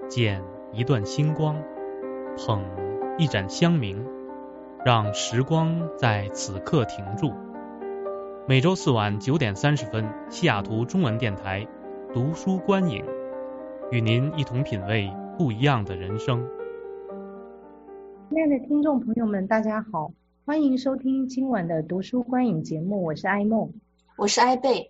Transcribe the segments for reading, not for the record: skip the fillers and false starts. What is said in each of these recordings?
捡一段星光，捧一盏香茗，让时光在此刻停住。每周四晚9点30分，西雅图中文电台读书观影，与您一同品味不一样的人生。 亲爱的听众朋友们，大家好，欢迎收听今晚的读书观影节目，我是艾梦， 我是艾贝。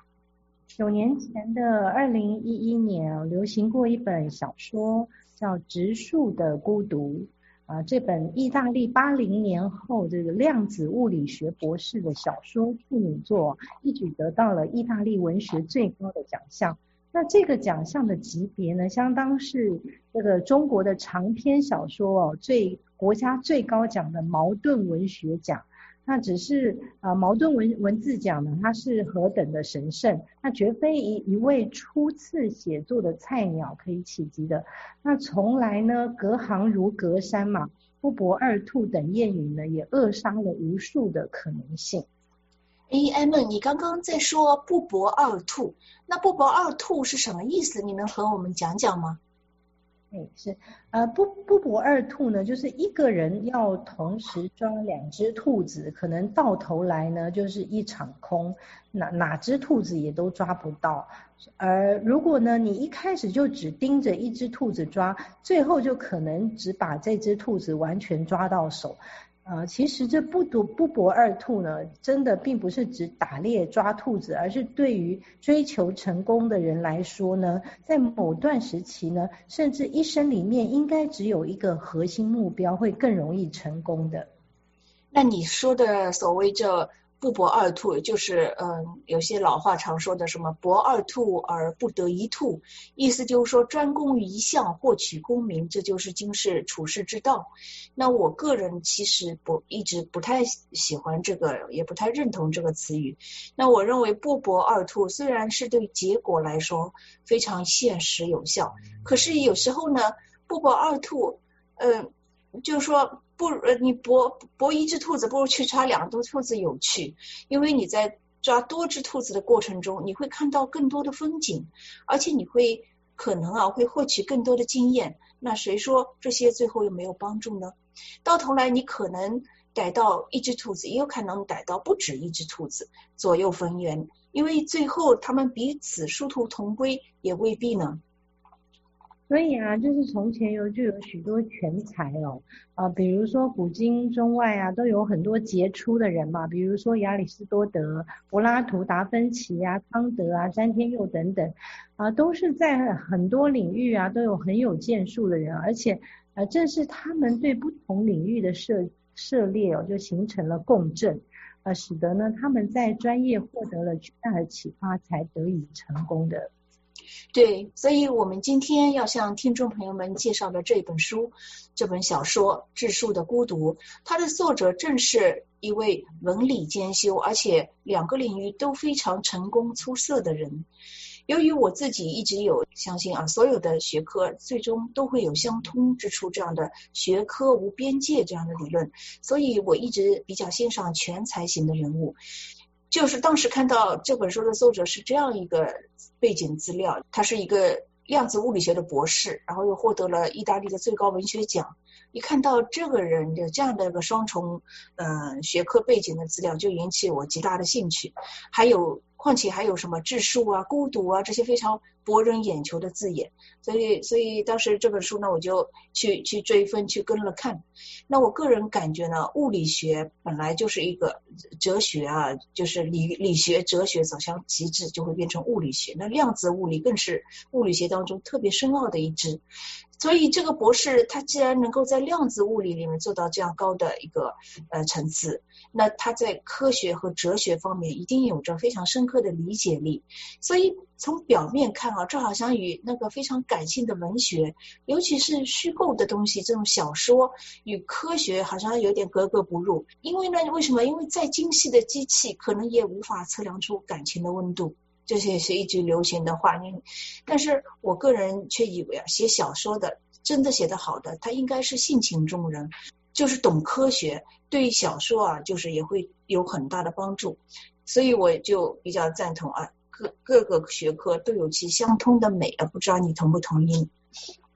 9年前的2011年，流行过一本小说叫《植树的孤独》这本意大利80年后这个量子物理学博士的小说处女作，一举得到了意大利文学最高的奖项。那这个奖项的级别呢，相当是这个中国的长篇小说国家最高奖的茅盾文学奖。那只是茅盾文字奖呢，它是何等的神圣，那绝非一位初次写作的菜鸟可以企及的。那从来呢，隔行如隔山嘛，不搏二兔等谚语呢，也扼杀了无数的可能性。 艾梦，你刚刚在说不搏二兔，那不搏二兔是什么意思？你能和我们讲讲吗？ 是不搏二兔呢，就是一个人要同时抓2只兔子，可能到头来呢就是一场空，哪只兔子也都抓不到。而如果呢你一开始就只盯着一只兔子抓，最后就可能只把这只兔子完全抓到手。其实这不搏二兔呢，真的并不是指打猎抓兔子，而是对于追求成功的人来说呢，在某段时期呢，甚至一生里面应该只有一个核心目标，会更容易成功的。 那你说的所谓这不搏二兔，就是有些老话常说的什么搏二兔而不得一兔，意思就是说专攻于一项获取功名，这就是经世处世之道。那我个人其实一直不太喜欢这个，也不太认同这个词语。那我认为不搏二兔虽然是对结果来说非常现实有效，可是有时候呢，不搏二兔就是说你搏一只兔子不如去抓2只兔子有趣，因为你在抓多只兔子的过程中，你会看到更多的风景，而且你会可能会获取更多的经验。那谁说这些最后又没有帮助呢？到头来你可能逮到一只兔子，也有可能逮到不止一只兔子，左右逢源，因为最后他们彼此殊途同归也未必呢。 所以就是从前就有许多全才比如说古今中外都有很多杰出的人嘛，比如说亚里士多德、柏拉图、达芬奇康德詹天佑等等都是在很多领域都有很有建树的人，而且正是他们对不同领域的涉猎就形成了共振，使得呢他们在专业获得了巨大的启发，才得以成功的。 对，所以我们今天要向听众朋友们介绍的这本小说《植树的孤独》，它的作者正是一位文理兼修，而且2个领域都非常成功出色的人。由于我自己一直有相信所有的学科最终都会有相通之处，这样的学科无边界这样的理论，所以我一直比较欣赏全才型的人物。就是当时看到这本书的作者是这样一个背景资料，他是一个量子物理学的博士，然后又获得了意大利的最高文学奖。一看到这个人的这样的一个双重学科背景的资料，就引起我极大的兴趣。况且还有什么质数孤独这些非常博人眼球的字眼，所以当时这本书呢，我就去追分去跟了看。那我个人感觉呢，物理学本来就是一个哲学就是理学哲学走向极致就会变成物理学，那量子物理更是物理学当中特别深奥的一支。所以这个博士他既然能够在量子物理里面做到这样高的一个层次，那他在科学和哲学方面一定有着非常深刻的理解力。所以从表面看这好像与那个非常感性的文学，尤其是虚构的东西，这种小说与科学好像有点格格不入。因为呢，为什么？因为再精细的机器可能也无法测量出感情的温度，这些是一句流行的话。但是我个人却以为写小说的真的写得好的，他应该是性情中人，就是懂科学，对小说就是也会有很大的帮助。所以我就比较赞同各个学科都有其相通的美，不知道你同不同意？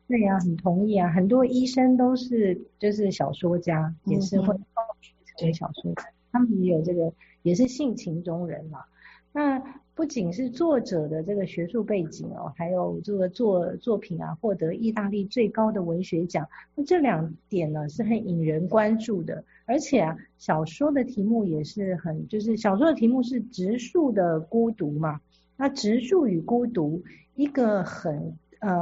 对呀，很同意啊。很多医生都是就是小说家，也是会成为小说家，他们也有这个，也是性情中人嘛。那不仅是作者的这个学术背景哦，还有这个作品啊，获得意大利最高的文学奖，那这两点呢是很引人关注的。而且啊，小说的题目也是很，就是小说的题目是植树的孤独嘛。那植树与孤独，一个很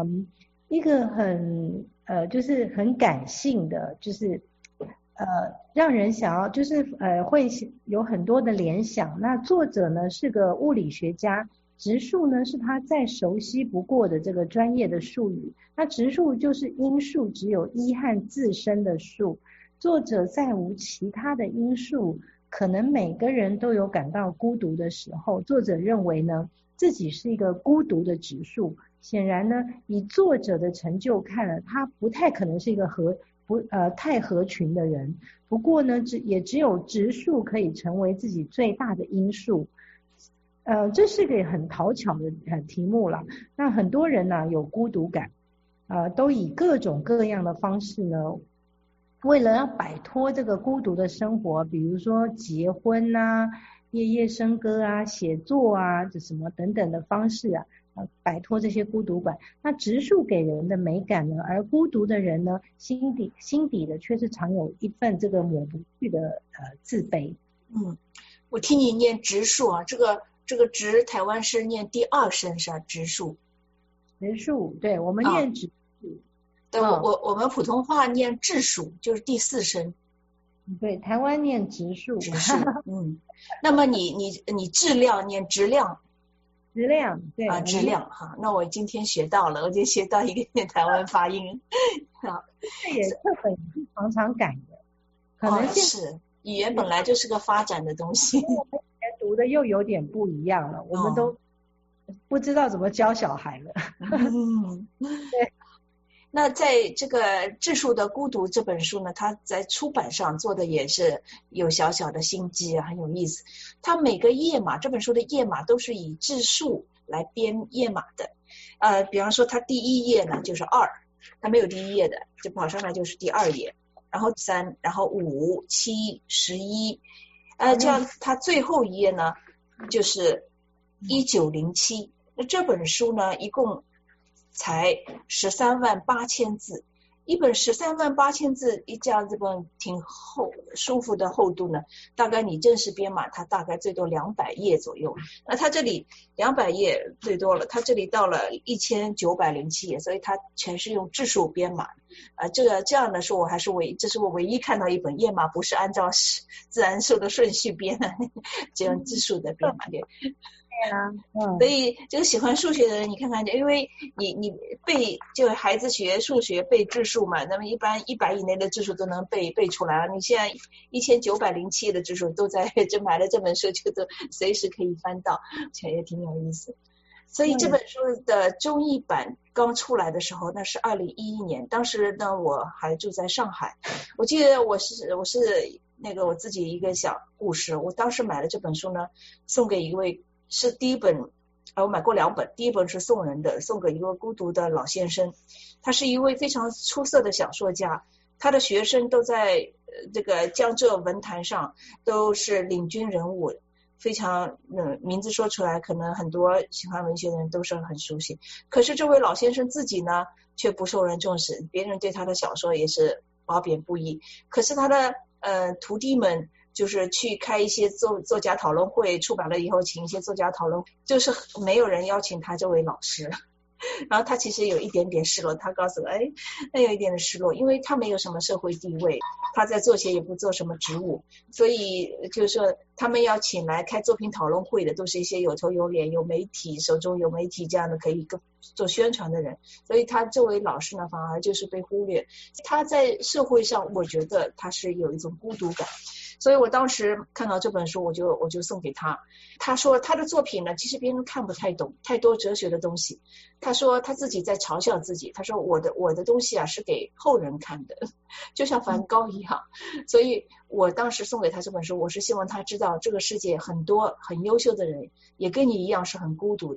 就是很感性的，就是让人想要就是会有很多的联想。那作者呢是个物理学家，植树呢是他再熟悉不过的这个专业的术语。那植树就是因数只有一和自身的数，作者再无其他的因素，可能每个人都有感到孤独的时候。作者认为呢，自己是一个孤独的植树。显然呢，以作者的成就看了，他不太可能是一个太合群的人。不过呢，也只有植树可以成为自己最大的因素。这是个很讨巧的题目啦。那很多人呢有孤独感，都以各种各样的方式呢，为了要摆脱这个孤独的生活，比如说结婚啊、夜夜笙歌啊、写作啊，这什么等等的方式啊，摆脱这些孤独感。那植树给人的美感呢，而孤独的人呢，心底的却是常有一份这个抹不去的自卑。 我听你念植树啊，这个植台湾是念第二声是吧？植树， 植树，对，我们念植树。 对，我们普通话念质数，就是第四声。 对，台湾念植树。 植树，那么你质量念质量。 质量，对啊，质量哈。那我今天学到了，我就学到一个念台湾发音。好， 这也课本是常常改的，可能是语言本来就是个发展的东西。 我们以前读的又有点不一样了，我们都不知道怎么教小孩了。对。 那在这个《质数的孤独》这本书呢，它在出版上做的也是有小小的心机啊，很有意思。它每个页码，这本书的页码都是以质数来编页码的。比方说它第一页呢就是2，它没有第一页的，就跑上来就是第2页，然后3，然后5、7、11，这样它最后一页呢就是1907。那这本书呢一共才138000字，一本138000字，这样子本挺舒服的厚度呢，大概你正式编码它大概最多200页左右。那它这里200页最多了，它这里到了1907页，所以它全是用质数编码。这样的书这是我唯一看到一本页码不是按照自然数的顺序编的，只用质数的编码的。所以这个喜欢数学的人，你看看，因为你背，就孩子学数学背质数嘛，那么一般100以内的质数都能背出来了。你现在1907的质数都在，就买了这本书就都随时可以翻到，也挺有意思。所以这本书的中译版刚出来的时候，那是2011年，当时呢我还住在上海。我记得我是那个我自己一个小故事，我当时买了这本书呢，送给一位。是第一本，我买过2本，第一本是送人的，送给一个孤独的老先生。他是一位非常出色的小说家，他的学生都在这个江浙文坛上都是领军人物，非常名字说出来可能很多喜欢文学的人都是很熟悉。可是这位老先生自己呢却不受人重视，别人对他的小说也是褒贬不一。可是他的徒弟们就是去开一些作家讨论会，出版了以后请一些作家讨论，就是没有人邀请他这位老师。然后他其实有一点点失落，他告诉我他有一点的失落，因为他没有什么社会地位，他在作协也不做什么职务，所以就是说他们要请来开作品讨论会的都是一些有头有脸有媒体，手中有媒体这样的可以做宣传的人，所以他这位老师呢反而就是被忽略。他在社会上我觉得他是有一种孤独感，所以我当时看到这本书我就送给他。他说他的作品呢其实别人看不太懂，太多哲学的东西。他说他自己在嘲笑自己，他说我的东西啊是给后人看的，就像梵高一样。所以我当时送给他这本书，我是希望他知道这个世界很多很优秀的人也跟你一样是很孤独的，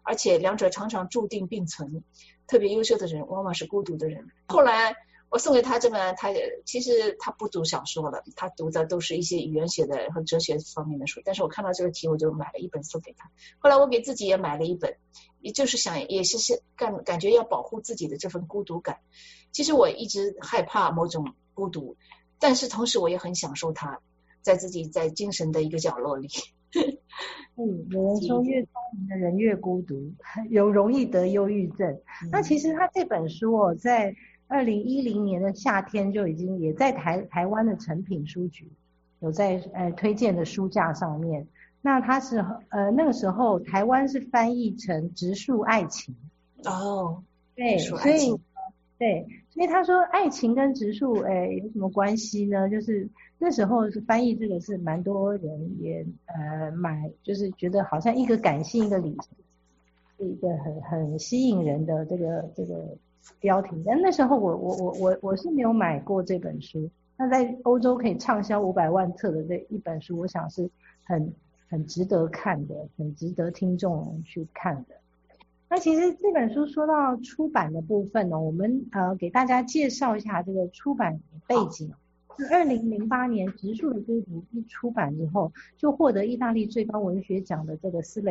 而且两者常常注定并存。特别优秀的人往往是孤独的人。后来我送给他这本，其实他不读小说了，他读的都是一些语言学的和哲学方面的书，但是我看到这个题我就买了一本送给他。后来我给自己也买了一本，也就是也是感觉要保护自己的这份孤独感。其实我一直害怕某种孤独，但是同时我也很享受它，在自己在精神的一个角落里。 有人说越聪明的人越孤独，容易得忧郁症。那其实他这本书在2010年的夏天就已经也在台湾的诚品书局有在推荐的书架上面。那他是那个时候台湾是翻译成植树爱情。对，所以他说爱情跟植树有什么关系呢？就是那时候是翻译这个是蛮多人也买，就是觉得好像一个感性一个理性，是一个很吸引人的这个标题。但那时候我是没有买过这本书。那在欧洲可以畅销500万册的这一本书，我想是很值得看的，很值得听众去看的。那其实这本书说到出版的部分呢，我们给大家介绍一下这个出版背景。2008年《植树的孤独》一出版之后，就获得意大利最高文学奖的这个斯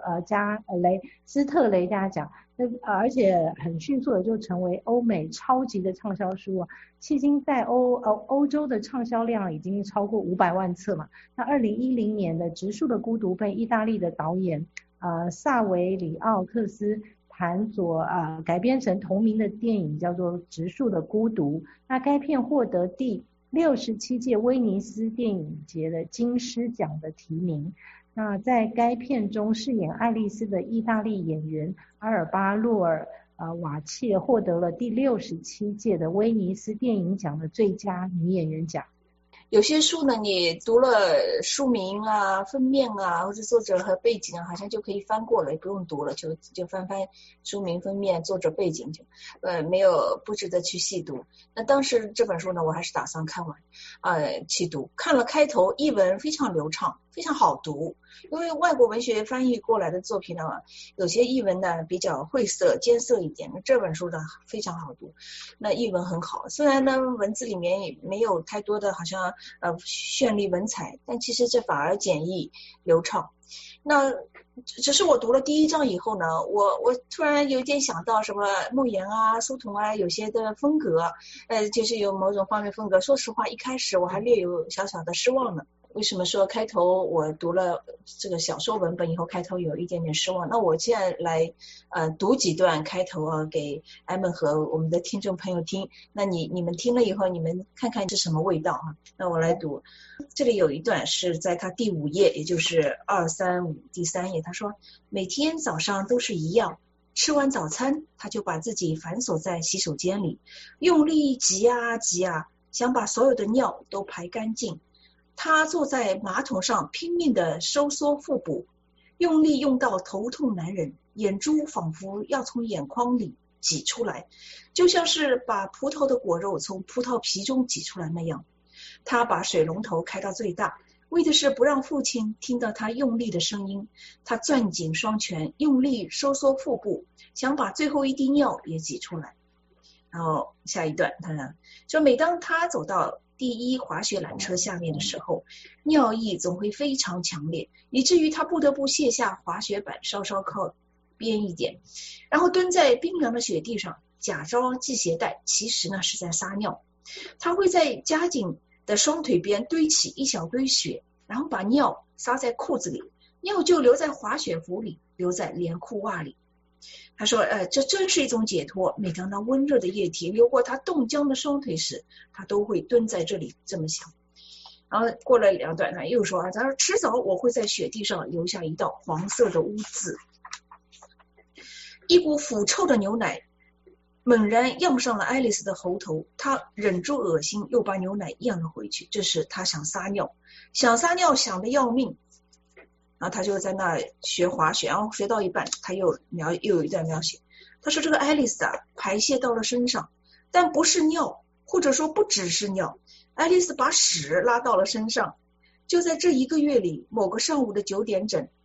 特雷加奖，而且很迅速的就成为欧美超级的畅销书迄今在欧洲的畅销量已经超过500万册嘛。那2010年的《植树的孤独》被意大利的导演萨维里奥克斯盘佐改编成同名的电影，叫做《植树的孤独》。那该片获得第67届威尼斯电影节的金狮奖的提名。那在该片中饰演爱丽丝的意大利演员阿尔巴洛尔瓦切获得了第67届的威尼斯电影奖的最佳女演员奖。 有些书呢，你读了书名啊、封面啊，或者作者和背景啊，好像就可以翻过了，也不用读了，就翻书名、封面、作者背景，就不值得去细读。那当时这本书呢，我还是打算看完去读。看了开头，译文非常流畅，非常好读。因为外国文学翻译过来的作品呢，有些译文呢比较晦涩、艰涩一点，这本书呢非常好读，那译文很好。虽然呢文字里面也没有太多的好像绚丽文采，但其实这反而简易流畅。那只是我读了第一章以后呢，我突然有一点想到什么莫言啊、苏童啊，有些的风格就是有某种方面风格。说实话，一开始我还略有小小的失望呢。为什么说开头我读了这个小说文本以后开头有一点点失望？那我现在来读几段开头给艾们和我们的听众朋友听。那你们听了以后，你们看看是什么味道那我来读。这里有一段是在他第5页，也就是235第3页，他说每天早上都是一样，吃完早餐他就把自己反锁在洗手间里，用力挤啊挤啊，想把所有的尿都排干净。他坐在马桶上拼命地收缩腹部，用力用到头痛难忍，眼珠仿佛要从眼眶里挤出来，就像是把葡萄的果肉从葡萄皮中挤出来那样。他把水龙头开到最大，为的是不让父亲听到他用力的声音。他攥紧双拳，用力收缩腹部，想把最后一滴尿也挤出来。然后下一段他说，每当他走到第一滑雪缆车下面的时候，尿意总会非常强烈，以至于他不得不卸下滑雪板，稍稍靠边一点，然后蹲在冰凉的雪地上，假装系鞋带，其实呢是在撒尿。他会在夹紧的双腿边堆起一小堆雪，然后把尿撒在裤子里，尿就留在滑雪服里，留在连裤袜里。他说这真是一种解脱，每当那温热的液体流过他冻僵的双腿时，他都会蹲在这里这么想。然后过了2段，他又说他说迟早我会在雪地上留下一道黄色的污渍。一股腐臭的牛奶猛然漾上了爱丽丝的喉头，她忍住恶心，又把牛奶咽了回去。这时她想撒尿，想得要命。然后他就在那学滑雪，然后学到一半，他又有一段描写。他说这个爱丽丝排泄到了身上，但不是尿，或者说不只是尿，爱丽丝把屎拉到了身上。就在这1个月里，某个上午的9点整，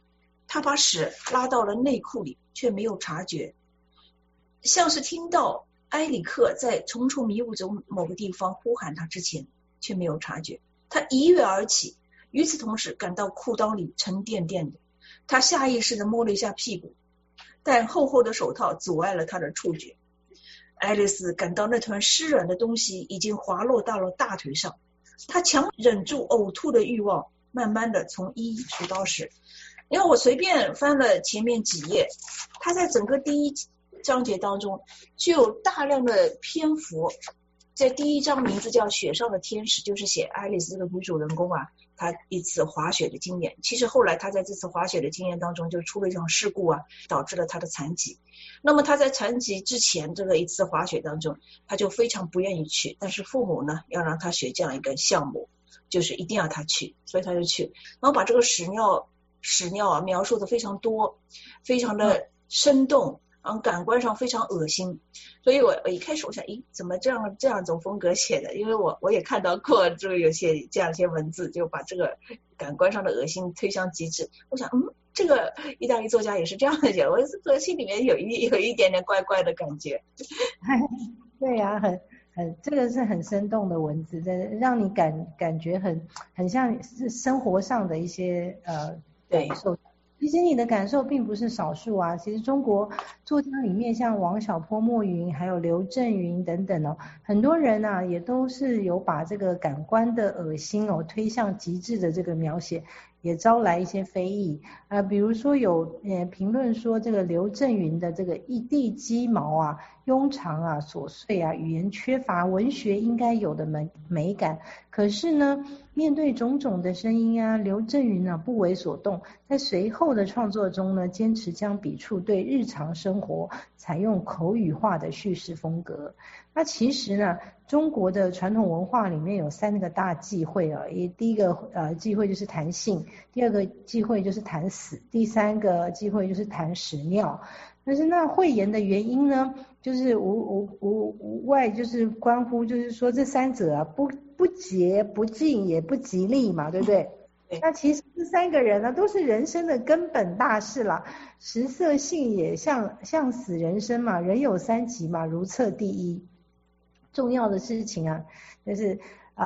他把屎拉到了内裤里，却没有察觉，像是听到埃里克在重重迷雾中某个地方呼喊他之前，却没有察觉。他一跃而起，与此同时感到裤裆里沉甸甸的，他下意识地摸了一下屁股，但厚厚的手套阻碍了他的触觉。爱丽丝感到那团湿软的东西已经滑落到了大腿上，她强忍住呕吐的欲望，慢慢的从1数到10。因为我随便翻了前面几页，他在整个第1章节当中就有大量的篇幅，在第1章名字叫雪上的天使，就是写爱丽丝这个女主人公啊，她一次滑雪的经验。其实后来她在这次滑雪的经验当中就出了一场事故啊，导致了她的残疾。那么她在残疾之前这个一次滑雪当中，她就非常不愿意去，但是父母呢要让她学这样一个项目，就是一定要她去，所以她就去，然后把这个屎尿啊描述的非常多，非常的生动，然后感官上非常恶心。所以我一开始我想，怎么这样一种风格写的？因为我也看到过这个有些这样一些文字，就把这个感官上的恶心推向极致。我想，这个意大利作家也是这样的写，我心里面有一点点怪怪的感觉。 对呀，这个是很生动的文字，让你感觉很像是生活上的一些感受。其实你的感受并不是少数啊，其实中国作家里面像王小波、莫云还有刘震云等等哦，很多人啊也都是有把这个感官的恶心哦推向极致的这个描写，也招来一些非议比如说有评论说这个刘震云的这个一地鸡毛啊、庸常啊、琐碎啊、语言缺乏文学应该有的美感，可是呢面对种种的声音啊，刘震云啊不为所动，在随后的创作中呢，坚持将笔触对日常生活采用口语化的叙事风格。那其实呢，中国的传统文化里面有3个大忌讳啊，第一个忌讳就是谈性，第2个忌讳就是谈死，第3个忌讳就是谈屎尿。但是那讳言的原因呢，就是无外就是关乎就是说这3者啊不洁不净也不吉利嘛，对不对？那其实这3个人呢都是人生的根本大事啦，食色性也像死人生嘛，人有3急嘛，如厕第一。重要的事情啊，就是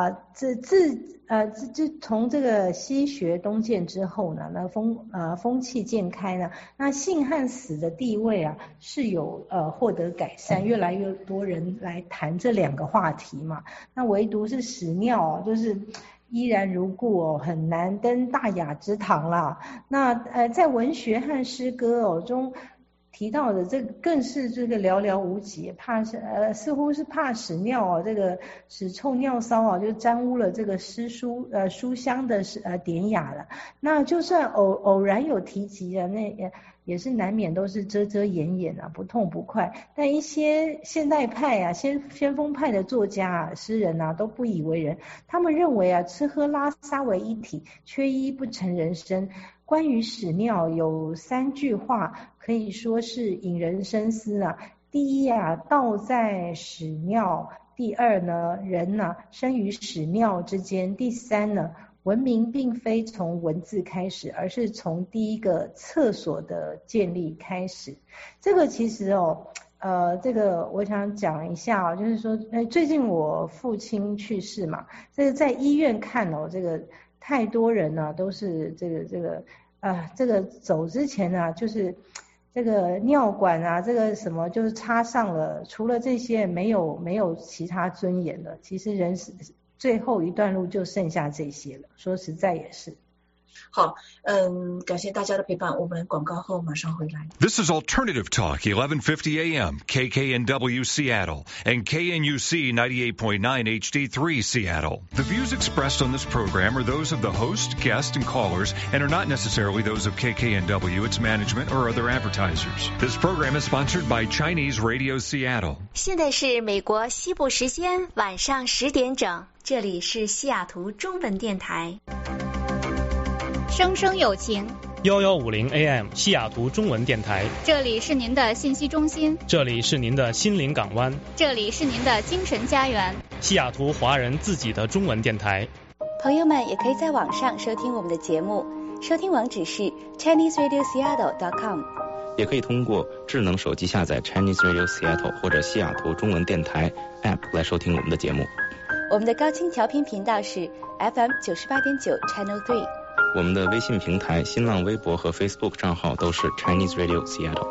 自从这个西学东渐之后呢，那风气渐开呢，那性和死的地位啊是有获得改善，越来越多人来谈这2个话题嘛。那唯独是屎尿就是依然如故很难登大雅之堂啦。那在文学和诗歌中提到的这个更是这个寥寥无几，似乎是怕屎尿这个屎臭尿骚就沾污了这个书香的典雅了。那就算偶然有提及那也是难免都是遮遮掩掩不痛不快。但一些现代派先锋派的作家诗人都不以为然，他们认为吃喝拉撒为一体，缺一不成人生。关于屎尿有3句话可以说是引人深思第一道在屎尿，第2呢，人生于屎尿之间，第3呢，文明并非从文字开始，而是从第一个厕所的建立开始。这个其实这个我想讲一下就是说最近我父亲去世嘛，这个在医院看这个太多人都是这个走之前就是这个尿管这个什么就是插上了，除了这些没有其他尊严了。其实人是最后一段路就剩下这些了，说实在也是。 好，感谢大家的陪伴，我们广告后马上回来。 This is Alternative Talk 1150 AM KKNW Seattle and KNUC 98.9 HD3 Seattle. The views expressed on this program are those of the host, guest, and callers and are not necessarily those of KKNW, its management, or other advertisers. This program is sponsored by Chinese Radio Seattle. 现在是美国西部时间晚上10点整，这里是西雅图中文电台。 声声有情 1150 AM 西雅图中文电台， 这里是您的信息中心， 这里是您的心灵港湾， 这里是您的精神家园， 西雅图华人自己的中文电台。 朋友们也可以在网上收听我们的节目， 收听网址是 ChineseRadioSeattle.com， 也可以通过智能手机下载 Chinese Radio Seattle 或者西雅图中文电台 App 来收听我们的节目。 我们的高清调频频道是 FM 98.9 Channel 3。 我们的微信平台、新浪微博和 Facebook 账号都是 Chinese Radio Seattle。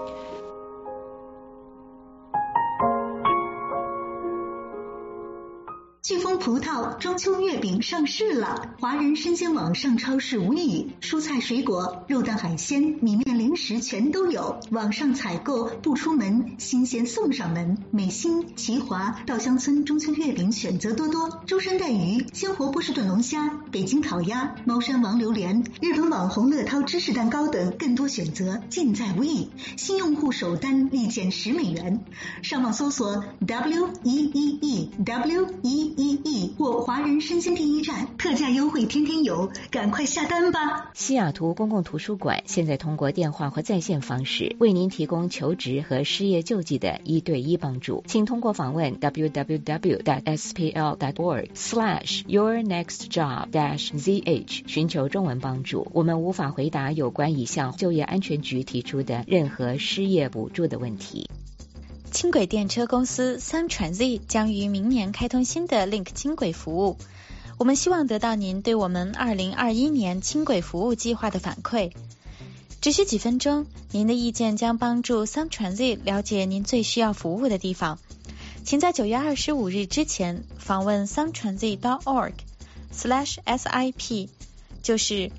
飓风葡萄中秋月饼上市了，华人生鲜网上超市无异，蔬菜水果、肉蛋海鲜、米面零食全都有。网上采购不出门，新鲜送上门。美心、奇华、稻香村中秋月饼选择多多，舟山带鱼、鲜活波士顿龙虾、北京烤鸭、猫山王榴莲、日本网红乐涛芝士蛋糕等更多选择尽在无异。新用户首单立减$10，上网搜索 WEEE 或华人生鲜第一站，特价优惠天天有，赶快下单吧！ 西雅图公共图书馆现在通过电话或在线方式为您提供求职和失业救济的1对1帮助，请通过访问 www.spl.org/yournextjob-zh 寻求中文帮助。我们无法回答有关已向就业安全局提出的任何失业补助的问题。 轻轨电车公司 Sun Transit 将于明年开通新的 Link 轻轨服务。我们希望得到您对我们2021年轻轨服务计划的反馈。只需几分钟，您的意见将帮助 Sun Transit 了解您最需要服务的地方。请在9月25日之前访问 suntransit.org/SIP， 就是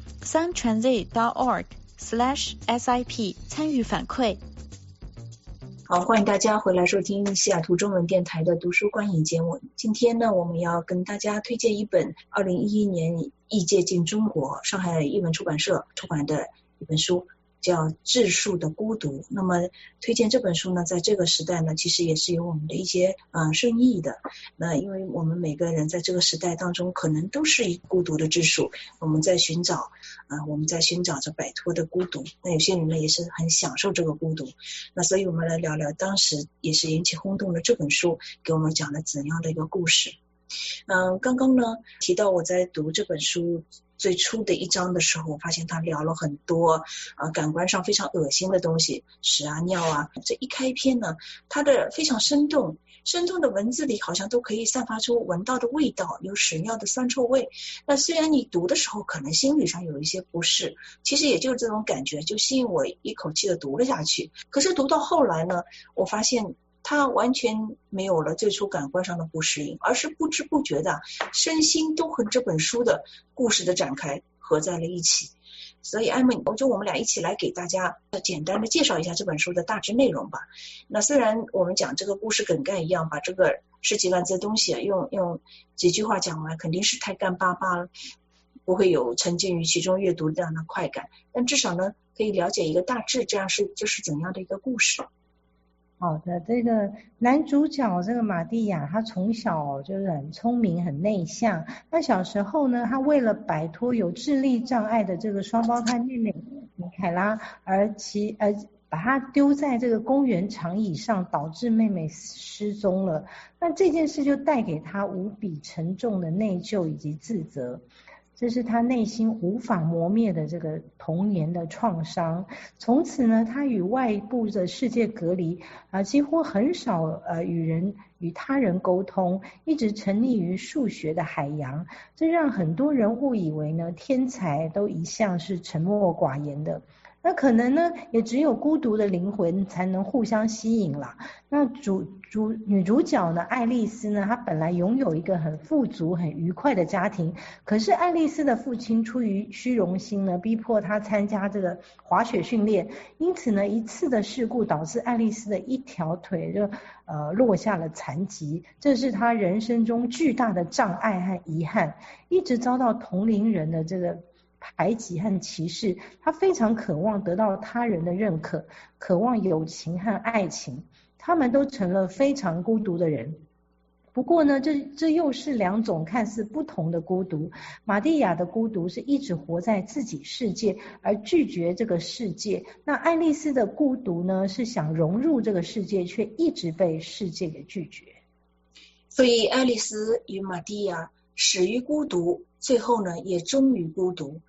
suntransit.org/SIP 参与反馈。 好，欢迎大家回来收听西雅图中文电台的读书观影节目。今天呢，我们要跟大家推荐一本2011年译介进中国上海译文出版社出版的一本书，叫《质数的孤独》。那么推荐这本书呢，在这个时代呢，其实也是有我们的一些深意的。那因为我们每个人在这个时代当中，可能都是一个孤独的质数，我们在寻找着摆脱的孤独。那有些人呢，也是很享受这个孤独。那所以我们来聊聊当时也是引起轰动的这本书，给我们讲了怎样的一个故事。刚刚呢提到我在读这本书最初的一章的时候，我发现他聊了很多感官上非常恶心的东西，屎啊尿啊。这一开篇呢，他的非常生动的文字里好像都可以散发出闻到的味道，有屎尿的酸臭味。那虽然你读的时候可能心理上有一些不适，其实也就是这种感觉就吸引我一口气的读了下去。可是读到后来呢，我发现他完全没有了最初感官上的不适应，而是不知不觉的身心都和这本书的故事的展开合在了一起。所以艾美，我们俩一起来给大家简单的介绍一下这本书的大致内容吧。那虽然我们讲这个故事梗概一样，把这个10几万字的东西用几句话讲完，肯定是太干巴巴了，不会有沉浸于其中阅读这样的快感，但至少呢可以了解一个大致，这样就是怎样的一个故事。 好的，这个男主角这个马蒂亚，他从小就是很聪明很内向。那小时候呢，他为了摆脱有智力障碍的这个双胞胎妹妹米凯拉，而把他丢在这个公园长椅上，导致妹妹失踪了。那这件事就带给他无比沉重的内疚以及自责。这是他内心无法磨灭的这个童年的创伤。从此呢，他与外部的世界隔离，几乎很少与他人沟通，一直沉溺于数学的海洋。这让很多人误以为呢，天才都一向是沉默寡言的。那可能呢，也只有孤独的灵魂才能互相吸引啦。那女主角呢，爱丽丝呢，她本来拥有一个很富足很愉快的家庭，可是爱丽丝的父亲出于虚荣心呢，逼迫她参加这个滑雪训练，因此呢，一次的事故导致爱丽丝的一条腿就落下了残疾，这是她人生中巨大的障碍和遗憾，一直遭到同龄人的这个排挤和歧视。他非常渴望得到他人的认可，渴望友情和爱情，他们都成了非常孤独的人。不过呢，这又是两种看似不同的孤独。玛蒂亚的孤独是一直活在自己世界而拒绝这个世界，那爱丽丝的孤独呢，是想融入这个世界，却一直被世界给拒绝。 所以爱丽丝与玛蒂亚始于孤独，最后呢也终于孤独。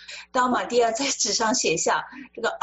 当玛蒂亚在纸上写下这个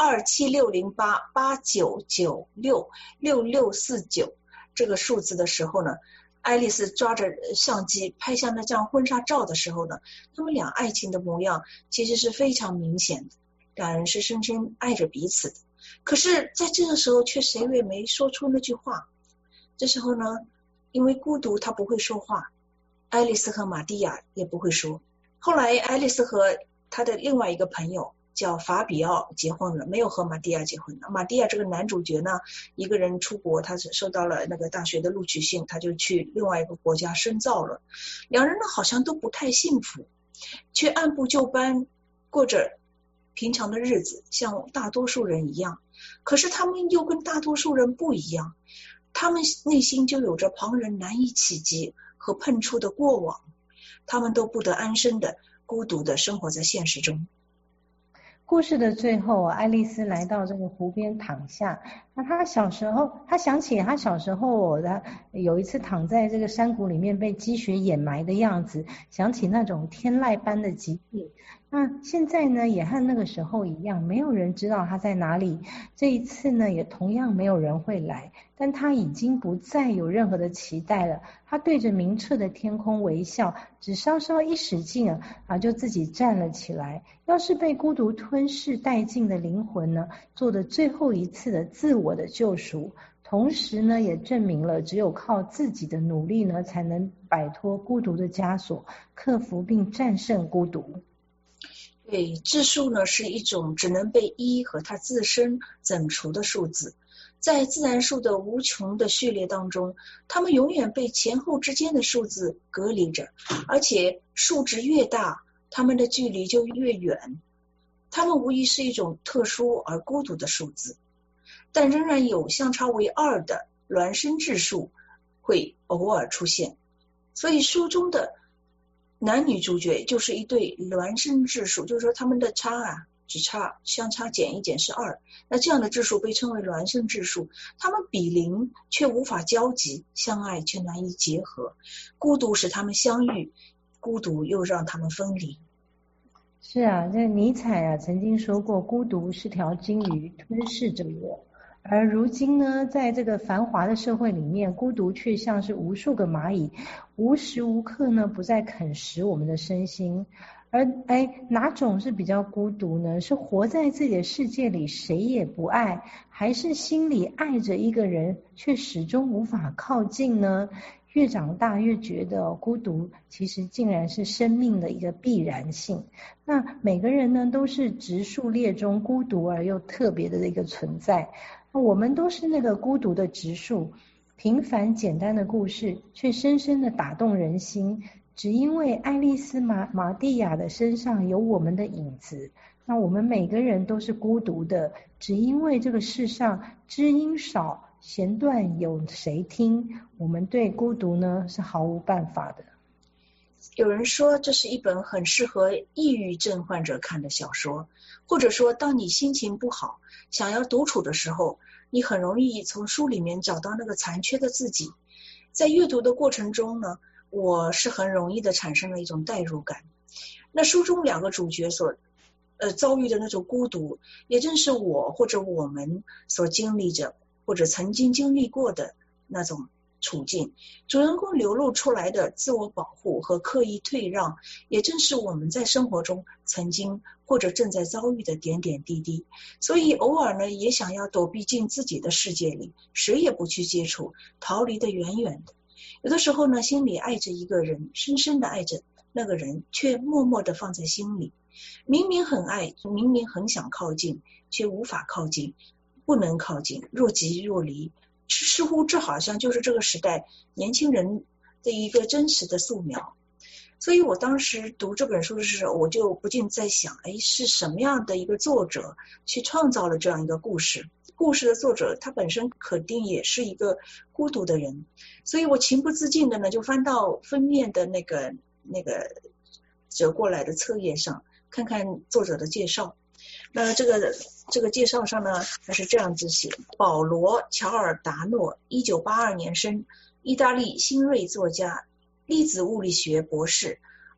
2760889966649这个数字的时候呢，爱丽丝抓着相机拍下那张婚纱照的时候呢，他们俩爱情的模样其实是非常明显的，两人是深深爱着彼此的。可是在这个时候却谁也没说出那句话。这时候呢，因为孤独他不会说话，爱丽丝和玛蒂亚也不会说。后来爱丽丝和他的另外一个朋友叫法比奥结婚了，没有和玛蒂亚结婚。玛蒂亚这个男主角呢，一个人出国，他收到了那个大学的录取信，他就去另外一个国家深造了。两人呢好像都不太幸福，却按部就班过着平常的日子，像大多数人一样。可是他们又跟大多数人不一样，他们内心就有着旁人难以企及和碰触的过往，他们都不得安生的孤独的生活在现实中。 故事的最后，爱丽丝来到这个湖边躺下。那她想起她小时候，她有一次躺在这个山谷里面被积雪掩埋的样子，想起那种天籁般的寂静。那现在呢，也和那个时候一样，没有人知道她在哪里。这一次呢，也同样没有人会来，但她已经不再有任何的期待了。她对着明澈的天空微笑，只稍稍一使劲就自己站了起来。要是被孤独吞噬殆尽的灵魂呢，做的最后一次的自我的救赎，同时呢，也证明了只有靠自己的努力呢，才能摆脱孤独的枷锁，克服并战胜孤独。 对，质数呢是一种只能被一和它自身整除的数字。在自然数的无穷的序列当中，它们永远被前后之间的数字隔离着，而且数值越大，它们的距离就越远。它们无疑是一种特殊而孤独的数字，但仍然有相差为2的孪生质数会偶尔出现。所以书中的男女主角就是一对孪生质数，就是说他们的只差相差减一减是2，那这样的质数被称为孪生质数。他们比邻却无法交集，相爱却难以结合。孤独使他们相遇，孤独又让他们分离。 是啊，这尼采曾经说过，孤独是条金鱼吞噬着我。而如今呢，在这个繁华的社会里面，孤独却像是无数个蚂蚁，无时无刻呢不再啃食我们的身心。而哪种是比较孤独呢？是活在自己的世界里谁也不爱，还是心里爱着一个人却始终无法靠近呢？越长大越觉得孤独其实竟然是生命的一个必然性。那每个人呢都是质数列中孤独而又特别的一个存在，那我们都是那个孤独的质数。平凡简单的故事却深深的打动人心，只因为爱丽丝玛蒂亚的身上有我们的影子。那我们每个人都是孤独的，只因为这个世上知音少，弦断有谁听，我们对孤独呢是毫无办法的。 有人说这是一本很适合抑郁症患者看的小说，或者说当你心情不好想要独处的时候，你很容易从书里面找到那个残缺的自己。在阅读的过程中呢，我是很容易的产生了一种代入感。那书中2个主角所遭遇的那种孤独，也正是我或者我们所经历着或者曾经经历过的那种处境。主人公流露出来的自我保护和刻意退让，也正是我们在生活中曾经或者正在遭遇的点点滴滴。所以偶尔呢，也想要躲避进自己的世界里，谁也不去接触，逃离得远远的。有的时候呢，心里爱着一个人，深深的爱着那个人，却默默的放在心里。明明很爱，明明很想靠近，却无法靠近，不能靠近，若即若离。似乎这好像就是这个时代年轻人的一个真实的素描。所以我当时读这本书的时候，我就不禁在想，是什么样的一个作者去创造了这样一个故事？故事的作者他本身肯定也是一个孤独的人，所以我情不自禁的呢，就翻到封面的那个折过来的册页上，看看作者的介绍。那这个介绍上呢，它是这样子写：保罗·乔尔达诺，1982年生，意大利新锐作家，粒子物理学博士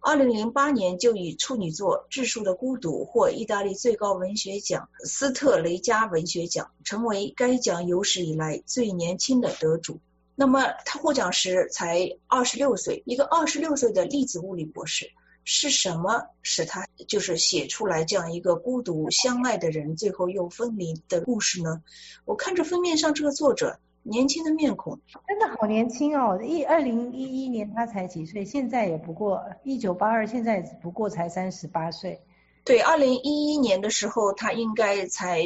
2008年就以处女作《质数的孤独》获意大利最高文学奖斯特雷加文学奖，成为该奖有史以来最年轻的得主。那么他获奖时才26岁，一个26岁的粒子物理博士，是什么使他就是写出来这样一个孤独相爱的人最后又分离的故事呢？我看着封面上这个作者年轻的面孔， 真的好年轻哦！2011年他才几岁，现在也不过1982，现在不过才38岁。 对，2011年的时候他应该才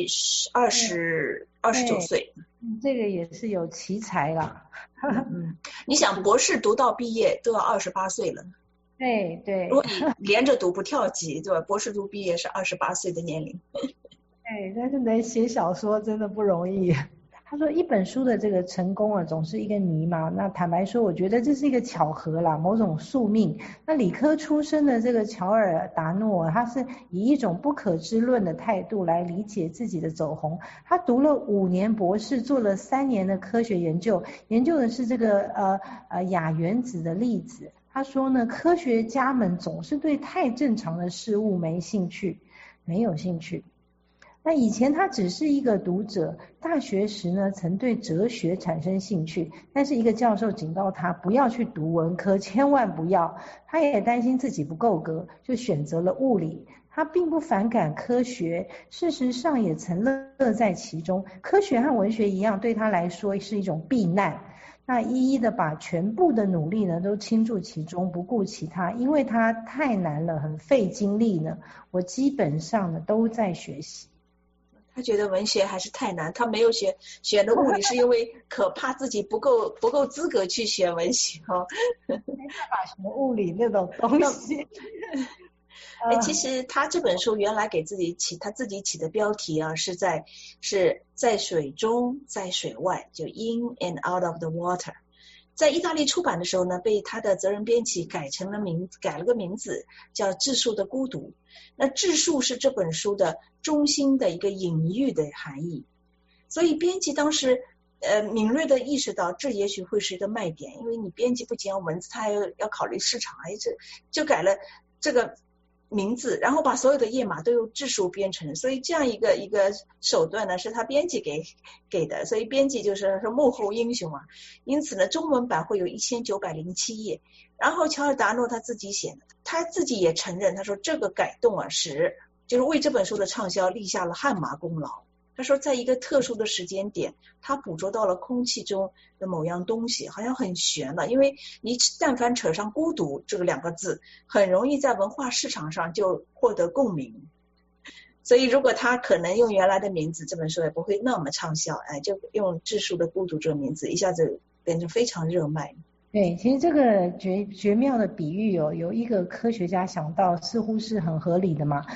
29岁。 这个也是有奇才啦。 你想博士读到毕业都要28岁了。 对对。 如果你连着读不跳级，对吧？博士读毕业是28岁的年龄。 对，但是能写小说真的不容易。他说一本书的这个成功啊，总是一个谜嘛。那坦白说，我觉得这是一个巧合啦，某种宿命。那理科出身的这个乔尔达诺，他是以一种不可知论的态度来理解自己的走红。他读了5年博士，做了3年的科学研究，研究的是这个亚原子的粒子。他说呢，科学家们总是对太正常的事物没有兴趣。那以前他只是一个读者，大学时呢曾对哲学产生兴趣，但是一个教授警告他不要去读文科，千万不要。他也担心自己不够格，就选择了物理。他并不反感科学，事实上也曾乐在其中。科学和文学一样，对他来说是一种避难。那一一的把全部的努力呢都倾注其中，不顾其他，因为它太难了，很费精力呢。我基本上呢都在学习。 他觉得文学还是太难，他没有选的物理是因为可怕自己不够资格去学文学哦。 没办法学物理那种东西。 其实他这本书原来给他自己起的标题啊，是在水中，在水外，就 in and out of the water。在意大利出版的时候呢，被他的责任编辑改了个名字，叫《质数的孤独》。那质数是这本书的中心的一个隐喻的含义，所以编辑当时敏锐的意识到这也许会是一个卖点，因为你编辑不仅要文字，他要考虑市场，就改了这个名字，然后把所有的页码都用质数编成，所以这样一个手段呢是他编辑给的，所以编辑就是幕后英雄啊。因此呢，中文版会有1907页，然后乔尔达诺他自己写的，他自己也承认，他说这个改动啊就是为这本书的畅销立下了汗马功劳。他说在一个特殊的时间点，他捕捉到了空气中的某样东西，好像很玄了，因为你但凡扯上孤独这个2个字，很容易在文化市场上就获得共鸣。所以如果他可能用原来的名字，这本书也不会那么畅销，就用质数的孤独这个名字，一下子变成非常热卖。 对，其实这个绝妙的比喻有一个科学家想到，似乎是很合理的嘛。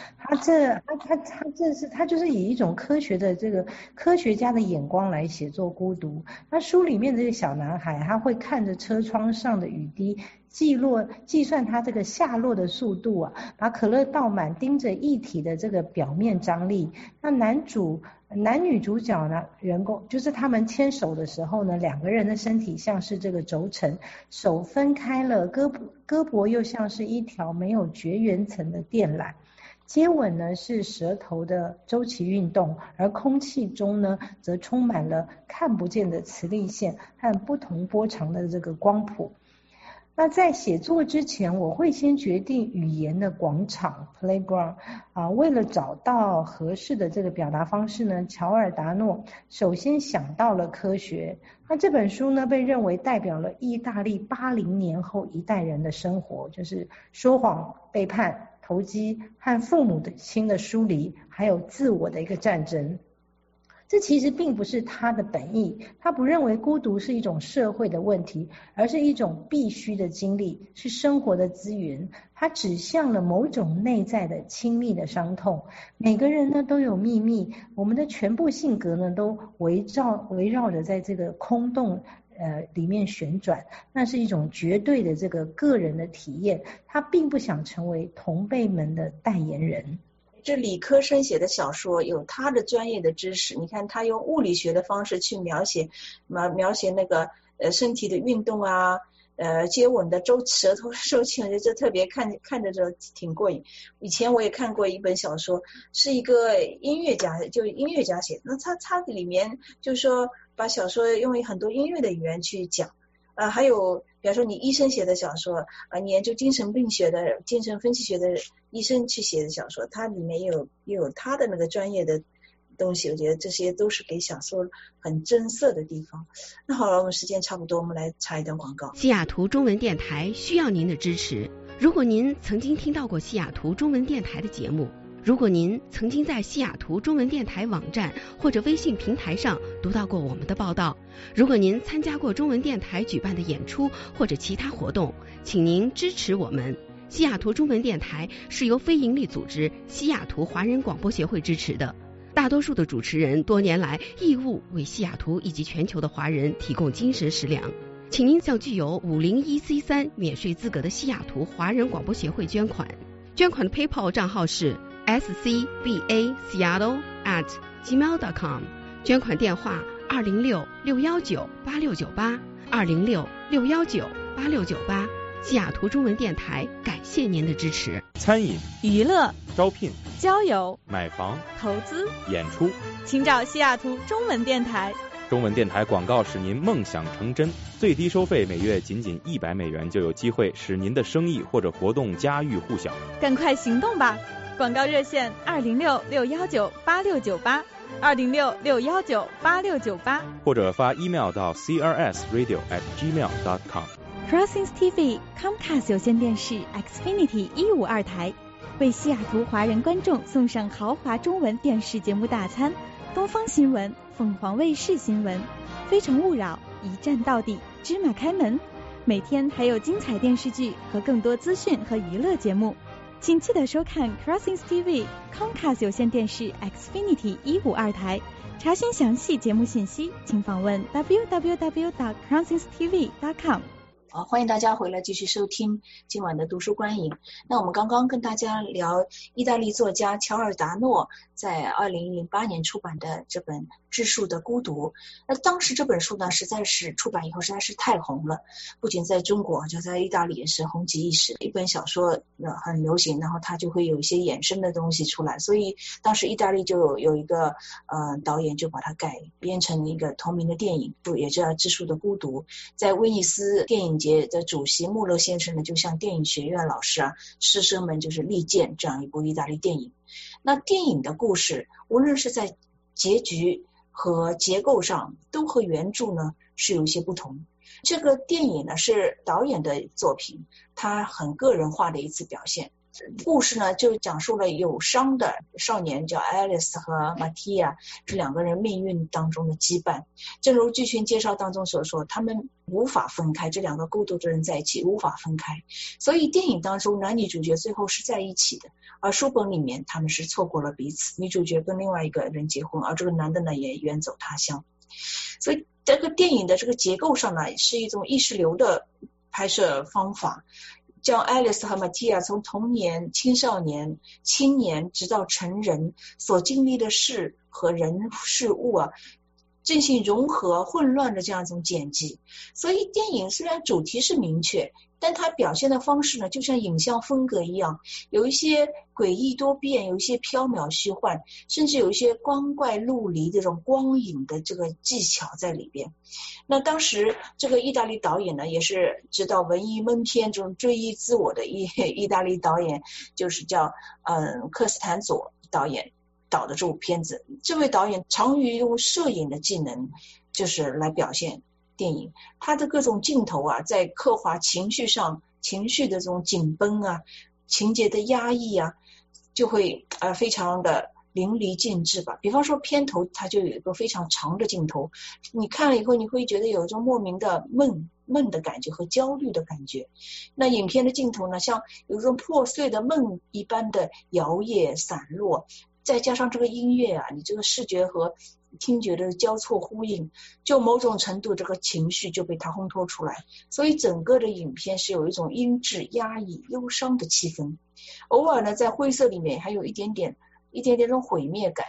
他就是以一种科学的这个科学家的眼光来写作孤独。那书里面的这个小男孩，他会看着车窗上的雨滴，计算他这个下落的速度啊，把可乐倒满，盯着液体的这个表面张力。那男女主角呢，就是他们牵手的时候呢，2个人的身体像是这个轴承，手分开了，胳膊又像是一条没有绝缘层的电缆。接吻呢是舌头的周期运动，而空气中呢则充满了看不见的磁力线和不同波长的这个光谱。那在写作之前，我会先决定语言的广场 playground 为了找到合适的这个表达方式呢，乔尔达诺首先想到了科学。那这本书呢被认为代表了意大利80年后一代人的生活，就是说谎、背叛、投机和父母的亲的疏离，还有自我的一个战争。这其实并不是他的本意，他不认为孤独是一种社会的问题，而是一种必须的经历，是生活的资源。他指向了某种内在的亲密的伤痛。每个人呢都有秘密，我们的全部性格呢都围绕着在这个空洞里面旋转，那是一种绝对的这个个人的体验。他并不想成为同辈们的代言人。 这理科生写的小说有他的专业的知识，你看他用物理学的方式去描写那个身体的运动啊，接吻的舌头收起，我觉得这特别看着就挺过瘾。以前我也看过一本小说，是一个音乐家写的，那他里面就是说把小说用很多音乐的语言去讲。还有比方说你医生写的小说你研究精神病学的精神分析学的医生去写的小说，它里面也有他的那个专业的东西，我觉得这些都是给小说很增色的地方。那好了，我们时间差不多，我们来插一段广告。 西雅图中文电台需要您的支持。如果您曾经听到过西雅图中文电台的节目，如果您曾经在西雅图中文电台网站或者微信平台上读到过我们的报道，如果您参加过中文电台举办的演出或者其他活动，请您支持我们。西雅图中文电台是由非营利组织西雅图华人广播协会支持的，大多数的主持人多年来义务为西雅图以及全球的华人提供精神食粮。请您向具有501C3免税资格的西雅图华人广播协会捐款。捐款的 PayPal 账号是scbaseattle@gmail.com， 捐款电话206-619-8698 206-619-8698。西雅图中文电台感谢您的支持。 餐饮、 娱乐、 招聘、 交友、 买房、 投资、 演出， 请找西雅图中文电台。 中文电台广告使您梦想成真，最低收费每月仅$100就有机会使您的生意或者活动家喻户晓。 赶快行动吧！广告热线206-619-8698 206-619-8698， 或者发 email 到 crsradio@gmail.com。 Crossings TV Comcast 有线电视 Xfinity 152台为西雅图华人观众送上豪华中文电视节目大餐，东方新闻、凤凰卫视新闻、非诚勿扰、一站到底、芝麻开门，每天还有精彩电视剧和更多资讯和娱乐节目。请记得收看 Crossings TV Comcast 有线电视 Xfinity 152台。查询详细节目信息，请访问 www.crossingstv.com。 好，欢迎大家回来继续收听今晚的读书观影。那我们刚刚跟大家聊意大利作家乔尔达诺在2008年出版的这本《智树的孤独》。那当时这本书呢，实在是出版以后实在是太红了，不仅在中国，就在意大利也是红极一时。一本小说很流行，然后它就会有一些衍生的东西出来，所以当时意大利就有一个导演就把它改编成一个同名的电影，也叫《智树的孤独》。在威尼斯电影节的主席穆勒先生呢，就向电影学院老师师生们就是力荐这样一部意大利电影。那电影的故事无论是在结局和结构上都和原著呢是有一些不同。这个电影呢是导演的作品，他很个人化的一次表现。故事呢就讲述了有伤的少年叫 Alice 和 Mattia 这两个人命运当中的羁绊。正如剧情介绍当中所说，他们无法分开，这两个孤独的人在一起无法分开，所以电影当中男女主角最后是在一起的，而书本里面他们是错过了彼此，女主角跟另外一个人结婚，而这个男的呢也远走他乡。所以这个电影的这个结构上呢是一种意识流的拍摄方法，将 Alice 和 Mattia 从童年、青少年、青年直到成人所经历的事和人事物进行融合混乱的这样一种剪辑。所以电影虽然主题是明确，但它表现的方式呢就像影像风格一样，有一些诡异多变，有一些缥缈虚幻，甚至有一些光怪陆离这种光影的这个技巧在里边。那当时这个意大利导演呢也是知道文艺闷片这种追忆自我的意大利导演，就是叫克斯坦佐导演导的这部片子。这位导演常于用摄影的技能就是来表现电影，他的各种镜头在刻画情绪上，情绪的这种紧绷情节的压抑就会非常的淋漓尽致吧。比方说片头它就有一个非常长的镜头，你看了以后你会觉得有一种莫名的闷的感觉和焦虑的感觉。那影片的镜头呢像有一种破碎的梦一般的摇曳散落，再加上这个音乐你这个视觉和听觉的交错呼应，就某种程度这个情绪就被它烘托出来。所以整个的影片是有一种阴鸷压抑忧伤的气氛，偶尔呢在灰色里面还有一点点这种毁灭感。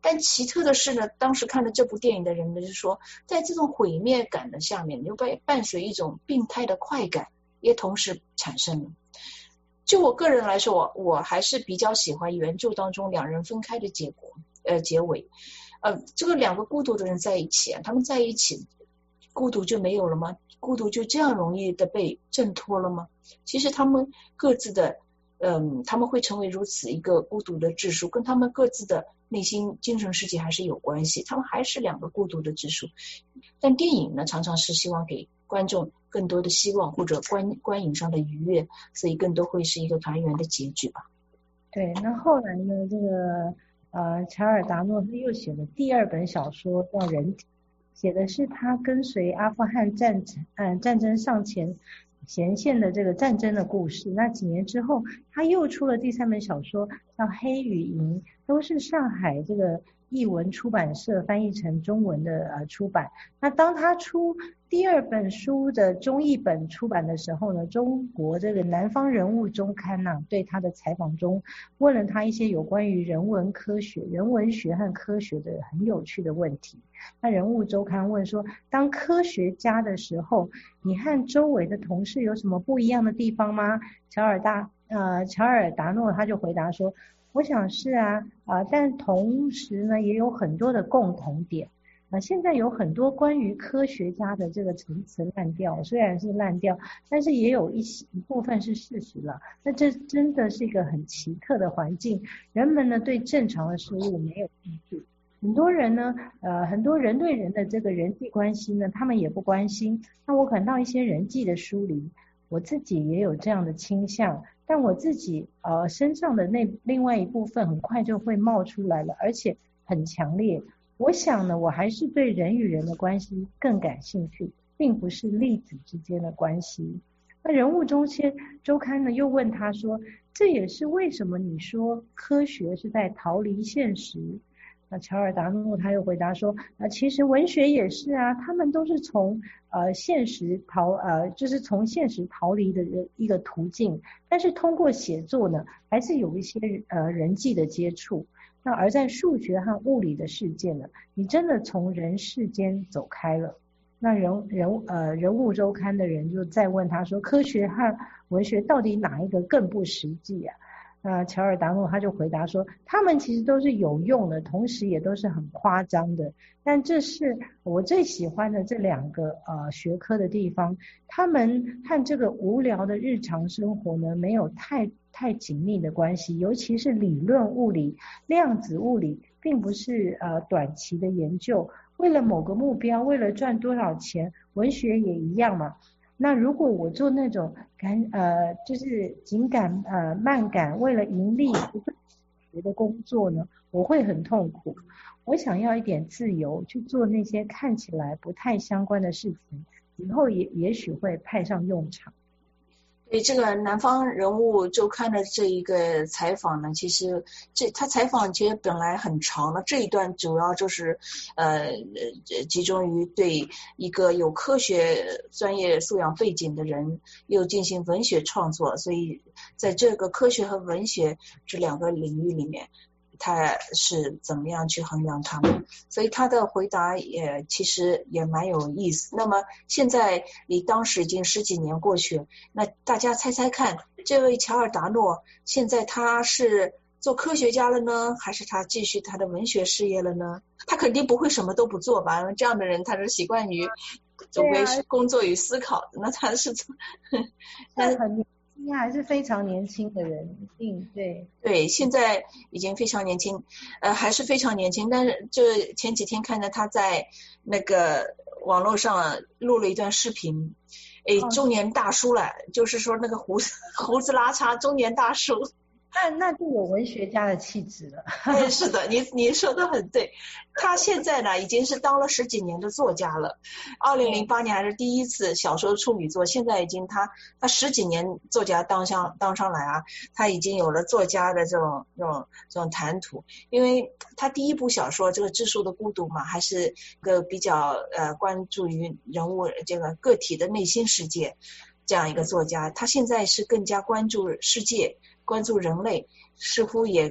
但奇特的是呢，当时看了这部电影的人呢，就是说，在这种毁灭感的下面，又伴随一种病态的快感，也同时产生了。就我个人来说，我还是比较喜欢原著当中两人分开的结尾。这个两个孤独的人在一起啊，他们在一起，孤独就没有了吗？孤独就这样容易的被挣脱了吗？其实他们各自的他们会成为如此一个孤独的质数，跟他们各自的内心精神世界还是有关系，他们还是两个孤独的质数。但电影呢，常常是希望给观众更多的希望或者观影上的愉悦，所以更多会是一个团圆的结局吧。 对，那后来呢，这个乔尔达诺他又写了第二本小说叫《人体》，写的是他跟随阿富汗战争上前线的这个战争的故事。那几年之后，他又出了第三本小说叫《黑与银》，都是上海这个译文出版社翻译成中文的出版。那当他出第二本书的中译本出版的时候呢，中国这个南方人物周刊呢，对他的采访中问了他一些有关于人文学和科学的很有趣的问题。那人物周刊问说，当科学家的时候，你和周围的同事有什么不一样的地方吗？乔尔达诺他就回答说，我想是但同时呢也有很多的共同点。现在有很多关于科学家的这个陈词滥调，虽然是滥调，但是也有一部分是事实了。那这真的是一个很奇特的环境，人们呢对正常的事物没有兴趣，很多人对人的这个人际关系呢，他们也不关心。那我看到一些人际的疏离，我自己也有这样的倾向，但我自己身上的另外一部分很快就会冒出来了，而且很强烈。我想呢，我还是对人与人的关系更感兴趣，并不是粒子之间的关系。那人物周刊呢又问他说，这也是为什么你说科学是在逃离现实？那乔尔达诺他又回答说，其实文学也是他们都是从现实逃离的一个途径，但是通过写作呢，还是有一些人际的接触。那而在数学和物理的世界呢，你真的从人世间走开了。那人物周刊的人就再问他说，科学和文学到底哪一个更不实际啊？那乔尔达诺他就回答说，他们其实都是有用的，同时也都是很夸张的，但这是我最喜欢的这两个学科的地方，他们和这个无聊的日常生活呢没有太紧密的关系，尤其是理论物理、量子物理并不是短期的研究，为了某个目标，为了赚多少钱，文学也一样嘛。那如果我做那种就是紧赶慢赶，为了盈利不断的工作呢，我会很痛苦。我想要一点自由，去做那些看起来不太相关的事情，以后也许会派上用场。 对这个南方人物周刊的这一个采访呢，其实他采访其实本来很长的，这一段主要就是集中于对一个有科学专业素养背景的人又进行文学创作，所以在这个科学和文学这两个领域里面，他是怎么样去衡量他们，所以他的回答其实也蛮有意思。那么现在离当时已经10几年过去，那大家猜猜看，这位乔尔达诺现在他是做科学家了呢，还是他继续他的文学事业了呢？他肯定不会什么都不做吧，这样的人他是习惯于总归是工作与思考的，那他是应该还是非常年轻的人， 对，现在已经非常年轻，还是非常年轻。但是这前几天看到他在那个网络上录了一段视频，中年大叔了，就是说那个胡子拉碴中年大叔。 那就有文学家的气质了。 是的，你说的很对。他现在呢已经是当了10几年的作家了，2008年还是第一次小说处女作，现在已经他10几年作家当上来他已经有了作家的这种谈吐。因为他第一部小说这个质数的孤独嘛，还是个比较关注于人物这个个体的内心世界这样一个作家。他现在是更加关注世界，关注人类，似乎也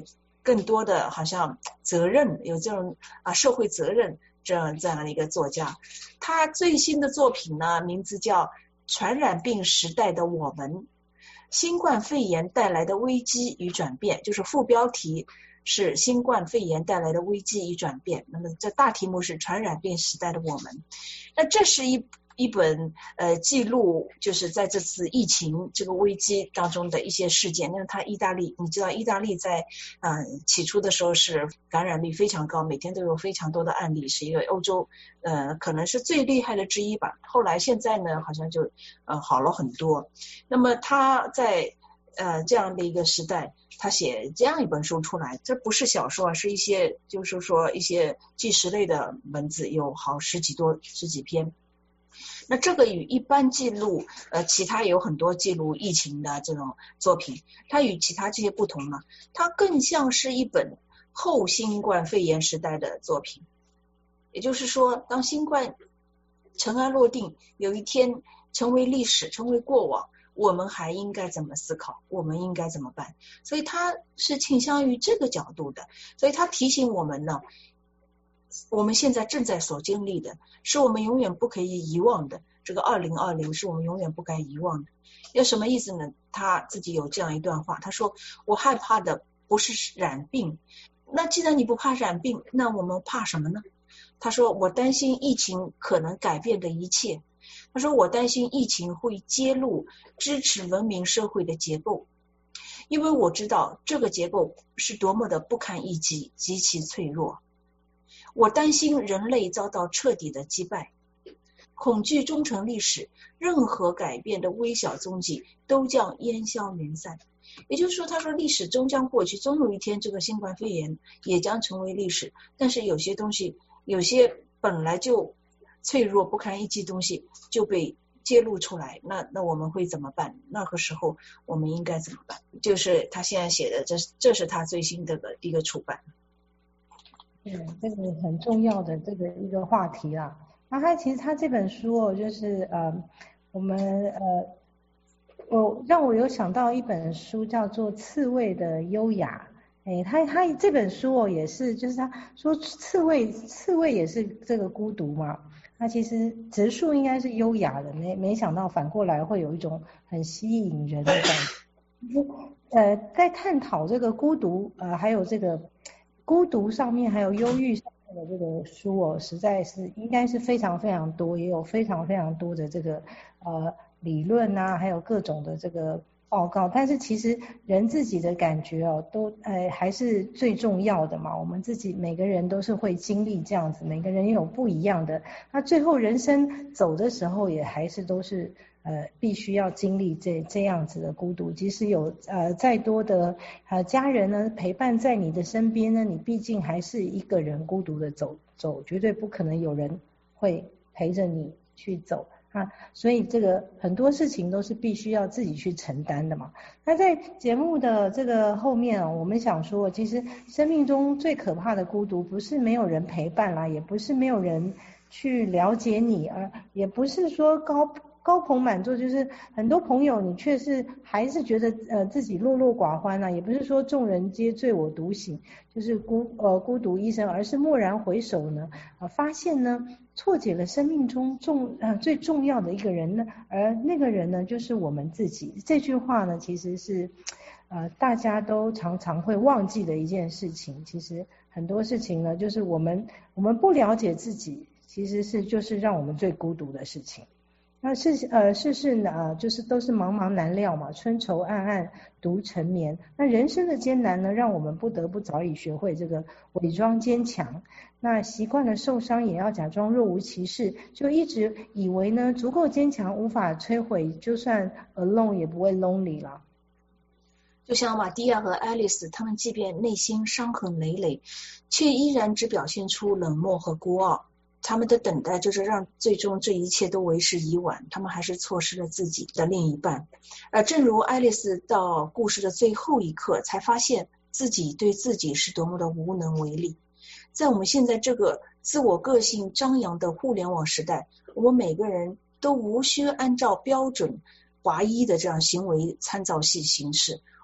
更多的好像责任，有这种社会责任这样的一个作家。他最新的作品呢，名字叫《传染病时代的我们》，新冠肺炎带来的危机与转变，就是副标题是新冠肺炎带来的危机与转变，那么这大题目是传染病时代的我们。那这是一本记录，就是在这次疫情这个危机当中的一些事件。那它意大利，你知道意大利在起初的时候是感染率非常高，每天都有非常多的案例，是一个欧洲可能是最厉害的之一吧。后来现在呢好像就好了很多。那么他在这样的一个时代，他写这样一本书出来，这不是小说是一些就是说一些纪实类的文字，有好十几篇。那这个与一般记录其他有很多记录疫情的这种作品，它与其他这些不同呢，它更像是一本后新冠肺炎时代的作品。也就是说，当新冠尘埃落定，有一天成为历史，成为过往，我们还应该怎么思考，我们应该怎么办。所以它是倾向于这个角度的。所以它提醒我们呢，我们现在正在所经历的是我们永远不可以遗忘的，这个2020是我们永远不该遗忘的。有什么意思呢？他自己有这样一段话，他说我害怕的不是染病，那既然你不怕染病，那我们怕什么呢？他说我担心疫情可能改变的一切，他说我担心疫情会揭露支持文明社会的结构，因为我知道这个结构是多么的不堪一击，极其脆弱。我担心人类遭到彻底的击败，恐惧终成历史，任何改变的微小踪迹都将烟消云散。也就是说，他说历史终将过去，终有一天这个新冠肺炎也将成为历史，但是有些东西，有些本来就脆弱不堪一击东西就被揭露出来，那我们会怎么办？那个时候我们应该怎么办？就是他现在写的，这是他最新的一个出版。 这个很重要的这个一个话题啦。那其实他这本书就是我们让我有想到一本书叫做《刺猬的优雅》。他这本书也是，就是他说刺猬也是这个孤独嘛。那其实植树应该是优雅的，没想到反过来会有一种很吸引人的感觉。在探讨这个孤独还有这个孤独上面还有忧郁上面的这个书实在是应该是非常非常多，也有非常非常多的这个理论啊，还有各种的这个报告。但是其实人自己的感觉都还是最重要的嘛。我们自己每个人都是会经历这样子，每个人也有不一样的。那最后人生走的时候，也还是都是必须要经历这样子的孤独。即使有再多的家人呢陪伴在你的身边呢，你毕竟还是一个人孤独的走，绝对不可能有人会陪着你去走。所以这个很多事情都是必须要自己去承担的嘛。那在节目的这个后面我们想说，其实生命中最可怕的孤独，不是没有人陪伴啦，也不是没有人去了解你，也不是说高朋满座，就是很多朋友你却是还是觉得自己落落寡欢也不是说众人皆醉我独醒，就是孤独一生，而是蓦然回首呢发现呢错解了生命中最重要的一个人呢，而那个人呢就是我们自己。这句话呢其实是大家都常常会忘记的一件事情。其实很多事情呢，就是我们不了解自己，其实就是让我们最孤独的事情。那世事呢就是都是茫茫难料嘛，春愁暗暗独沉眠。那人生的艰难呢，让我们不得不早已学会这个伪装坚强。那习惯了受伤也要假装若无其事，就一直以为呢足够坚强，无法摧毁，就算 alone 也不会 lonely 了。 就像玛蒂亚和爱丽丝，他们即便内心伤痕累累，却依然只表现出冷漠和孤傲。他们的等待就是让最终这一切都为时已晚，他们还是错失了自己的另一半。正如爱丽丝到故事的最后一刻才发现自己对自己是多么的无能为力。在我们现在这个自我个性张扬的互联网时代，我们每个人都无需按照标准划一的这样行为参照系行事，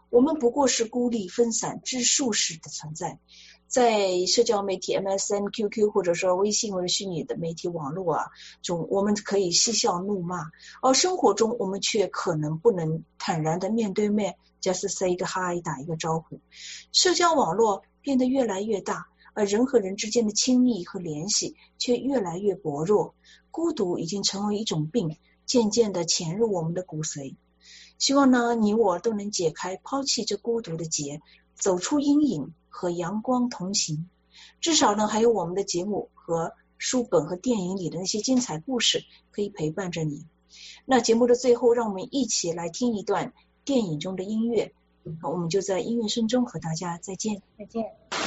我们不过是孤立分散知数式的存在。在社交媒体 MSN、QQ 或者说微信或者虚拟的媒体网络中，我们可以嬉笑怒骂，而生活中我们却可能不能坦然的面对面 just say 一个 hi 打一个招呼。社交网络变得越来越大，而人和人之间的亲密和联系却越来越薄弱。孤独已经成为一种病，渐渐的潜入我们的骨髓。希望呢，你我都能解开抛弃这孤独的结，走出阴影，和阳光同行。至少呢，还有我们的节目和书本和电影里的那些精彩故事可以陪伴着你。那节目的最后，让我们一起来听一段电影中的音乐。我们就在音乐声中和大家再见。 再见。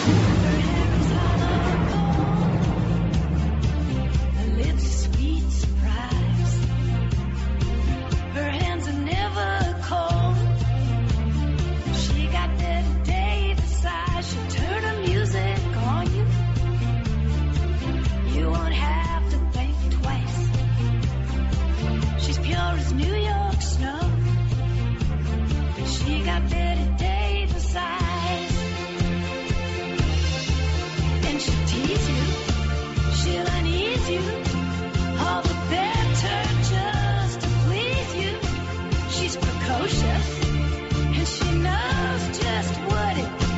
New York snow. She got Betty Davis eyes, and she'll tease you, she'll unease you, all the better just to please you. She's precocious, and she knows just what it